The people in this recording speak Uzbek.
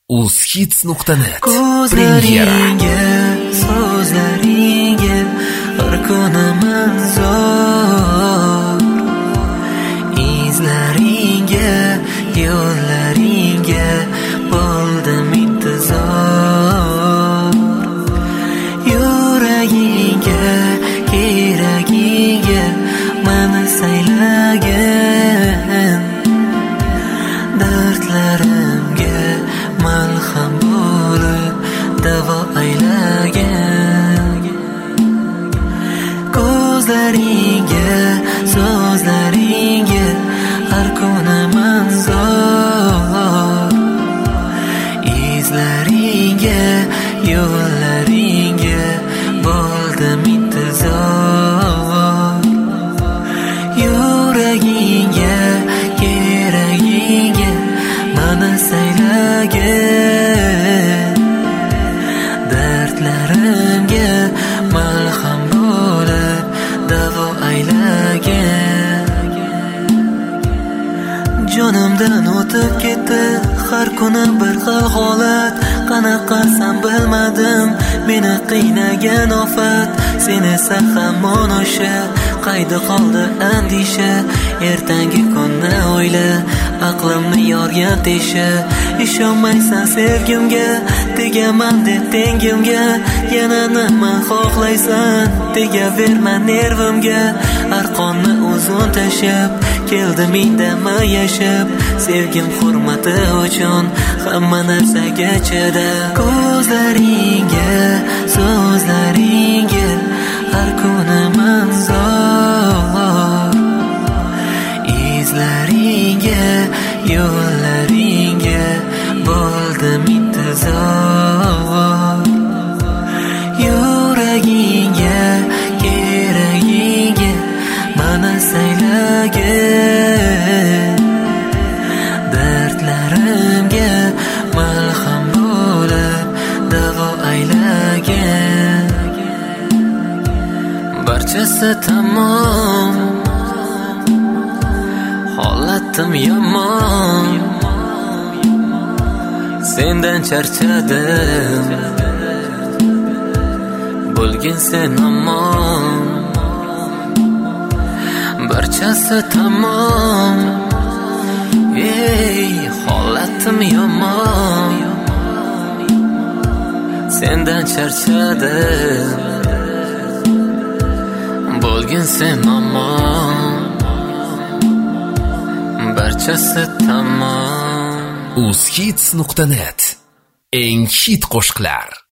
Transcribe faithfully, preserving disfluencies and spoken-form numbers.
uzhits nuqta net Ko'zlaringga, so'zlaringga har kunaman zor. Izlaringga, yo'llaringga bo'ldim intizor. Yuragingga, keragiga meni saylagan. Dardlarimga malham bo'lib davo aylagan. Ko'zlaringga, so'zlaringga har kunaman zor. Izlaringga, yo'llaringga bo'ldim intizor. Yuragingga, keragiga meni saylagan. Dardlarimga malham bo'lib davo aylagan. Jonimdan o'tib ketdi har kuni bir xil holat. Qanaqasam bilmadim, meni qiynagan ofat. Seni hamon o'sha, qayda qoldi andisha. Ertangi kunni o'yla, aqlimni yorgan tesha. Ishonmaysan sevgimga, tegaman deb tengimga. Yana nima xohlaysan, tegaverma nervimga. Arqonni uzun tashib, keldim indamay yashab. Sevgim hurmati uchun hamma narsaga chidab. Ko'zlaringga, so'zlaringga har kunaman zor. Izlaringga, yo'llaringga bo'ldim intizor. Yuragingga, keragiga meni saylagan. Dardlarimga malham bo'lib davo aylagan. Barchasi tamom, holatim yomon. Sendan charchadim, bo'lgin sen omon. Barchasi tamom, ey holatim yomon. Sendan charchadim, bo'lgin sen omon. Barchasi tamom. uzhits nuqta net eng hit qo'shiqlar.